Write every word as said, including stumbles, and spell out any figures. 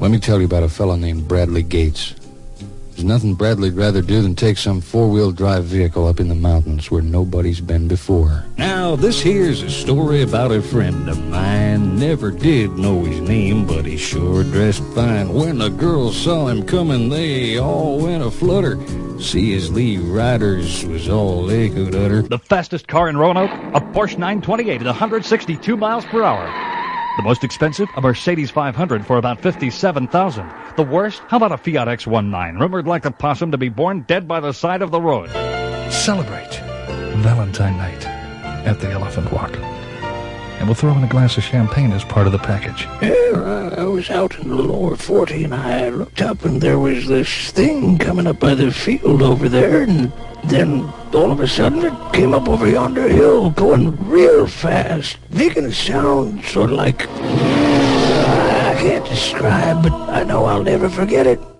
Let me tell you about a fellow named Bradley Gates. There's nothing Bradley'd rather do than take some four-wheel drive vehicle up in the mountains where nobody's been before. Now, this here's a story about a friend of mine. Never did know his name, but he sure dressed fine. When the girls saw him coming, they all went a-flutter. See, his lead riders was all they could utter. The fastest car in Roanoke, a Porsche nine twenty-eight at one hundred sixty-two miles per hour. The most expensive, a Mercedes five hundred for about fifty-seven thousand dollars. The worst? How about a Fiat X nineteen, rumored like a possum to be born dead by the side of the road? Celebrate Valentine night at the Elephant Walk. And we'll throw in a glass of champagne as part of the package. Yeah, I, I was out in the lower forty, and I looked up, and there was this thing coming up by the field over there, and then all of a sudden it came up over yonder hill, going real fast, making a sound sort of like... I can't describe, but I know I'll never forget it.